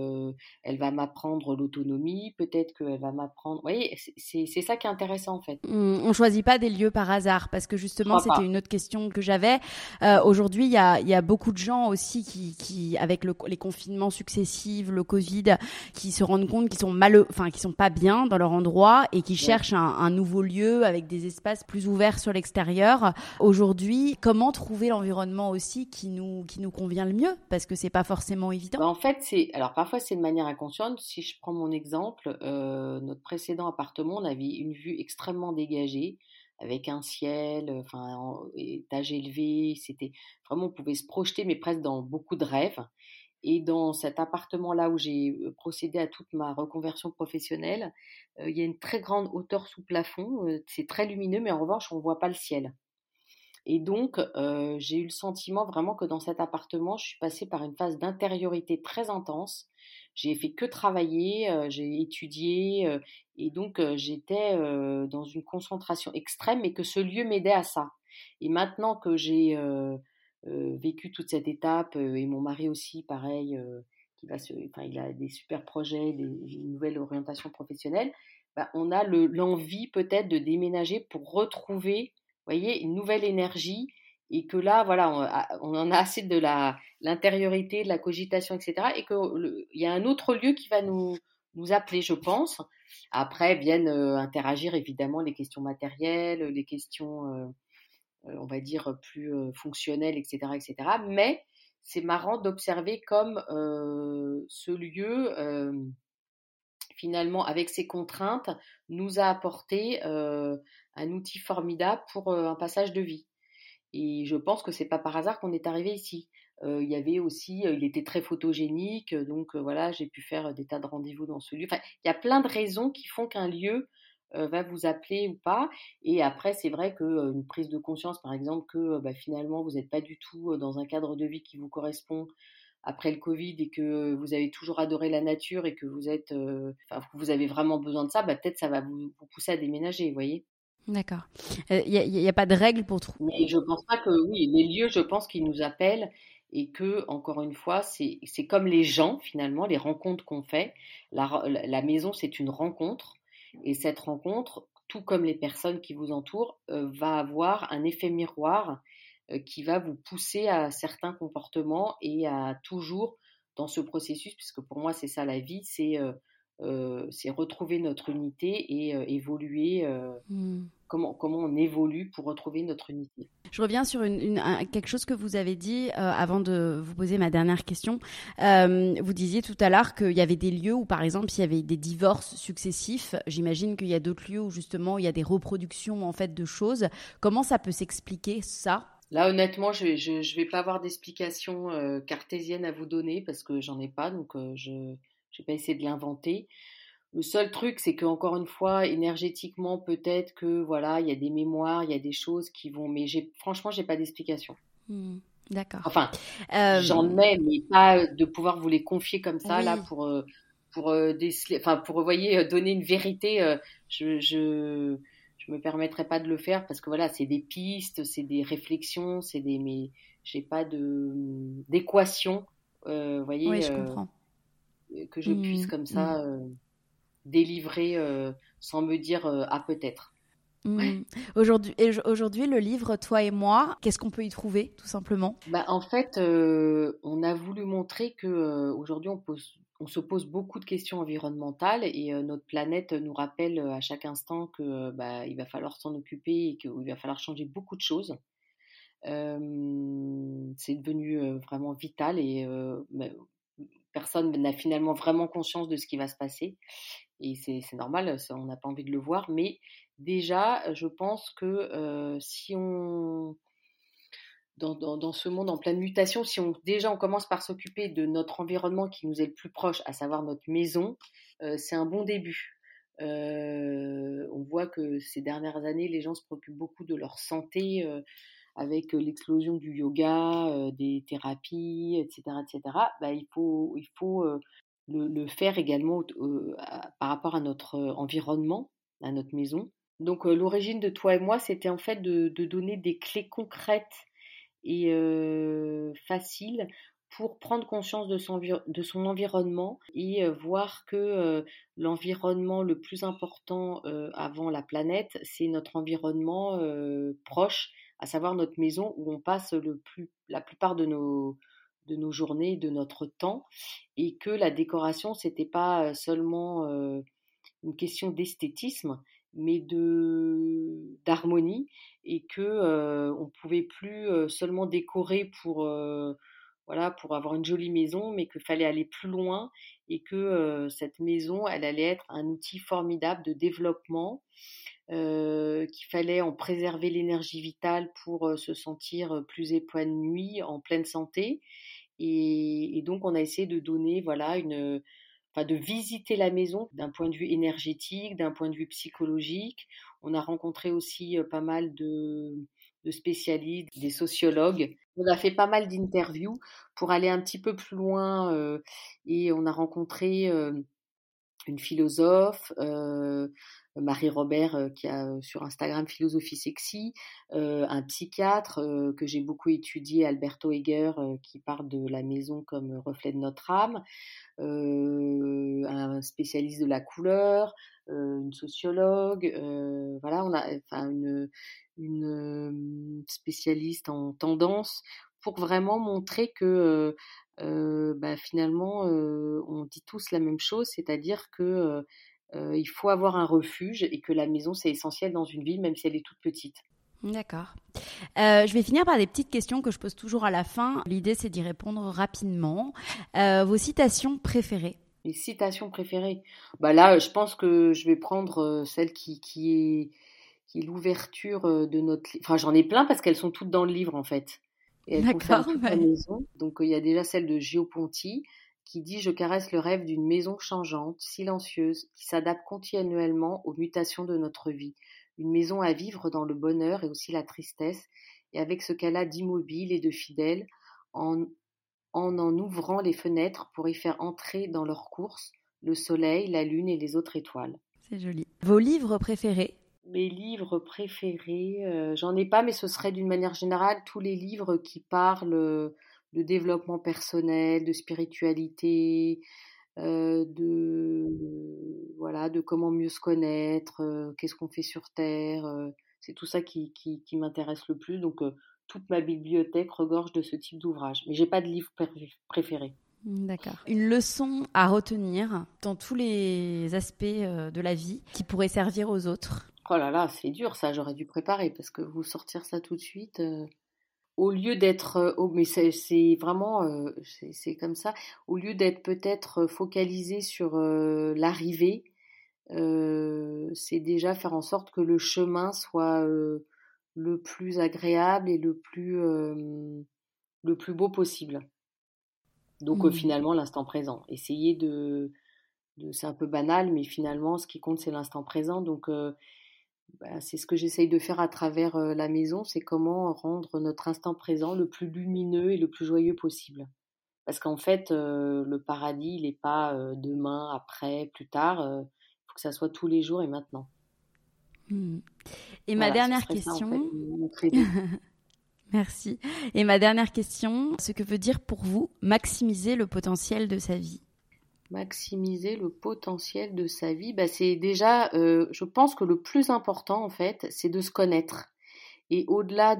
elle va m'apprendre l'autonomie, peut-être qu'elle va m'apprendre... Vous voyez, c'est ça qui est intéressant en fait. On choisit pas des lieux par hasard parce que Je justement crois c'était pas. une autre question que j'avais. Aujourd'hui il y a beaucoup de gens aussi qui avec les confinements successifs, le Covid, qui se rendent compte qu'ils sont enfin qui sont pas bien dans leur endroit et qui Ouais. cherchent un nouveau lieu avec des espaces plus ouverts sur l'extérieur. Aujourd'hui, comment trouver l'environnement aussi qui nous convient le mieux parce que c'est pas forcément évident. Bah, en fait, alors parfois c'est de manière inconsciente. Si je prends mon exemple, notre précédent appartement, on avait une vue extrêmement dégagée, avec un ciel, enfin, étage élevé. C'était vraiment, on pouvait se projeter, mais presque dans beaucoup de rêves. Et dans cet appartement-là où j'ai procédé à toute ma reconversion professionnelle, il y a une très grande hauteur sous plafond. C'est très lumineux, mais en revanche, on ne voit pas le ciel. Et donc, j'ai eu le sentiment vraiment que dans cet appartement, je suis passée par une phase d'intériorité très intense. J'ai fait que travailler, j'ai étudié, et donc j'étais dans une concentration extrême, et que ce lieu m'aidait à ça. Et maintenant que j'ai vécu toute cette étape, et mon mari aussi, pareil, enfin, il a des super projets, une nouvelle orientation professionnelle, bah, on a l'envie peut-être de déménager pour retrouver, voyez, une nouvelle énergie, et que là, voilà, on en a assez de l'intériorité, de la cogitation, etc. Et qu'il y a un autre lieu qui va nous appeler, je pense. Après viennent interagir évidemment les questions matérielles, les questions, on va dire, plus fonctionnelles, etc., etc. Mais c'est marrant d'observer comme ce lieu, finalement, avec ses contraintes, nous a apporté un outil formidable pour un passage de vie. Et je pense que c'est pas par hasard qu'on est arrivé ici. Il y avait aussi, il était très photogénique, donc voilà, j'ai pu faire des tas de rendez-vous dans ce lieu. Enfin, il y a plein de raisons qui font qu'un lieu va vous appeler ou pas. Et après, c'est vrai qu'une prise de conscience, par exemple, que finalement, vous n'êtes pas du tout dans un cadre de vie qui vous correspond après le Covid et que vous avez toujours adoré la nature et que vous avez vraiment besoin de ça, peut-être ça va vous pousser à déménager, vous voyez. D'accord. Y a pas de règle pour trouver. Mais je pense pas que, oui, les lieux, je pense qu'ils nous appellent et que, encore une fois, c'est comme les gens, finalement, les rencontres qu'on fait. La maison, c'est une rencontre et cette rencontre, tout comme les personnes qui vous entourent, va avoir un effet miroir qui va vous pousser à certains comportements et à toujours, dans ce processus, puisque pour moi, c'est ça la vie, c'est retrouver notre unité et évoluer. Comment on évolue pour retrouver notre unité. Je reviens sur quelque chose que vous avez dit avant de vous poser ma dernière question. Vous disiez tout à l'heure qu'il y avait des lieux où, par exemple, il y avait des divorces successifs. J'imagine qu'il y a d'autres lieux où, justement, il y a des reproductions, en fait, de choses. Comment ça peut s'expliquer, ça ? Là, honnêtement, je vais pas avoir d'explication cartésienne à vous donner parce que j'en ai pas, donc je vais pas essayer de l'inventer. Le seul truc, c'est qu'encore une fois, énergétiquement, peut-être que voilà, il y a des mémoires, il y a des choses qui vont. Mais franchement, j'ai pas d'explication. D'accord. Enfin, j'en ai, mais pas de pouvoir vous les confier comme ça Oui. là pour déceler, enfin pour vous voyez donner une vérité. Je me permettrai pas de le faire parce que voilà, c'est des pistes, c'est des réflexions, mais j'ai pas d'équation. Vous voyez. Oui, je comprends. Que je puisse comme ça. Délivrer sans me dire ah peut-être. Ouais. Aujourd'hui, le livre Toi et moi, qu'est-ce qu'on peut y trouver tout simplement ? En fait, on a voulu montrer que aujourd'hui on se pose beaucoup de questions environnementales et notre planète nous rappelle à chaque instant que il va falloir s'en occuper et qu'il va falloir changer beaucoup de choses. C'est devenu vraiment vital et personne n'a finalement vraiment conscience de ce qui va se passer. Et c'est normal, on n'a pas envie de le voir. Mais déjà, je pense que si on... Dans ce monde en pleine mutation, si on commence par s'occuper de notre environnement qui nous est le plus proche, à savoir notre maison, c'est un bon début. On voit que ces dernières années, les gens se préoccupent beaucoup de leur santé avec l'explosion du yoga, des thérapies, etc., etc. Il faut le faire également par rapport à notre environnement, à notre maison. Donc l'origine de Toi et moi, c'était en fait de donner des clés concrètes et faciles pour prendre conscience de son environnement et voir que l'environnement le plus important avant la planète, c'est notre environnement proche, à savoir notre maison où on passe la plupart de nos journées, de notre temps, et que la décoration, c'était pas seulement une question d'esthétisme, mais d'harmonie, et que on pouvait plus seulement décorer pour avoir une jolie maison, mais qu'il fallait aller plus loin et que cette maison, elle allait être un outil formidable de développement, qu'il fallait en préserver l'énergie vitale pour se sentir plus épanoui, en pleine santé. Et donc, on a essayé de donner de visiter la maison d'un point de vue énergétique, d'un point de vue psychologique. On a rencontré aussi pas mal de spécialistes, des sociologues. On a fait pas mal d'interviews pour aller un petit peu plus loin et on a rencontré une philosophe, Marie Robert, qui a sur Instagram Philosophie Sexy, un psychiatre que j'ai beaucoup étudié, Alberto Heger, qui parle de la maison comme reflet de notre âme, un spécialiste de la couleur, une sociologue, on a une spécialiste en tendance pour vraiment montrer que finalement on dit tous la même chose, c'est-à-dire que il faut avoir un refuge et que la maison c'est essentiel dans une ville même si elle est toute petite. D'accord. Je vais finir par des petites questions que je pose toujours à la fin. L'idée, c'est d'y répondre rapidement. Vos citations préférées ? Les citations préférées ? Là, je pense que je vais prendre celle qui est l'ouverture de notre... Enfin, j'en ai plein parce qu'elles sont toutes dans le livre, en fait. Et elles concernent toute la maison. Donc, il y a déjà celle de Gio Ponti, qui dit « Je caresse le rêve d'une maison changeante, silencieuse, qui s'adapte continuellement aux mutations de notre vie. Une maison à vivre dans le bonheur et aussi la tristesse, et avec ce qu'elle a d'immobile et de fidèle, en ouvrant les fenêtres pour y faire entrer dans leur course le soleil, la lune et les autres étoiles. » C'est joli. Vos livres préférés? Mes livres préférés, j'en ai pas, mais ce serait d'une manière générale tous les livres qui parlent de développement personnel, de spiritualité, de comment mieux se connaître, qu'est-ce qu'on fait sur Terre. C'est tout ça qui m'intéresse le plus. Donc, toute ma bibliothèque regorge de ce type d'ouvrage. Mais j'ai pas de livre préféré. D'accord. Une leçon à retenir dans tous les aspects de la vie qui pourrait servir aux autres? Oh là là, c'est dur ça, j'aurais dû préparer parce que vous sortir ça tout de suite, au lieu d'être, mais c'est vraiment, c'est comme ça, au lieu d'être peut-être focalisé sur l'arrivée, c'est déjà faire en sorte que le chemin soit le plus agréable et le plus beau possible. Donc finalement, l'instant présent. Essayer c'est un peu banal, mais finalement, ce qui compte, c'est l'instant présent. Donc, c'est ce que j'essaye de faire à travers la maison, c'est comment rendre notre instant présent le plus lumineux et le plus joyeux possible. Parce qu'en fait, le paradis, il n'est pas demain, après, plus tard. Il faut que ça soit tous les jours et maintenant. Et ma dernière question... Ça, en fait, Merci. Et ma dernière question, ce que veut dire pour vous maximiser le potentiel de sa vie? Maximiser le potentiel de sa vie, c'est déjà, je pense que le plus important en fait, c'est de se connaître. Et au-delà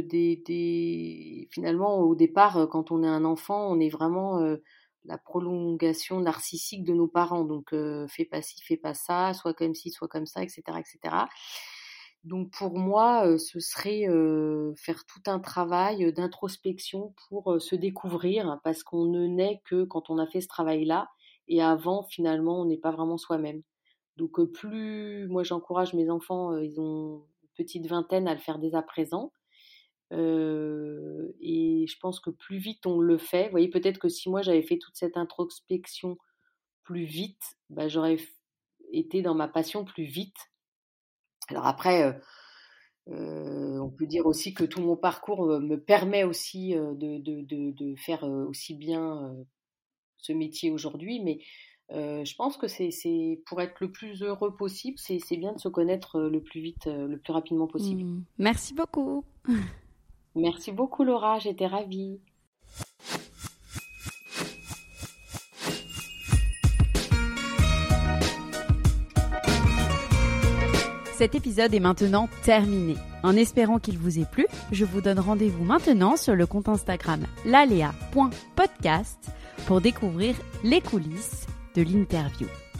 finalement, au départ, quand on est un enfant, on est vraiment la prolongation narcissique de nos parents. Donc, fais pas ci, fais pas ça, sois comme ci, sois comme ça, etc., etc. Donc pour moi, ce serait faire tout un travail d'introspection pour se découvrir, parce qu'on ne naît que quand on a fait ce travail-là, et avant, finalement, on n'est pas vraiment soi-même. Donc moi j'encourage mes enfants, ils ont une petite vingtaine à le faire dès à présent, et je pense que plus vite on le fait, vous voyez, peut-être que si moi j'avais fait toute cette introspection plus vite, j'aurais été dans ma passion plus vite. Alors après, on peut dire aussi que tout mon parcours me permet aussi de faire aussi bien ce métier aujourd'hui, mais je pense que c'est pour être le plus heureux possible, c'est bien de se connaître le plus vite, le plus rapidement possible. Merci beaucoup. Merci beaucoup Laura, j'étais ravie. Cet épisode est maintenant terminé. En espérant qu'il vous ait plu, je vous donne rendez-vous maintenant sur le compte Instagram lalea.podcast pour découvrir les coulisses de l'interview.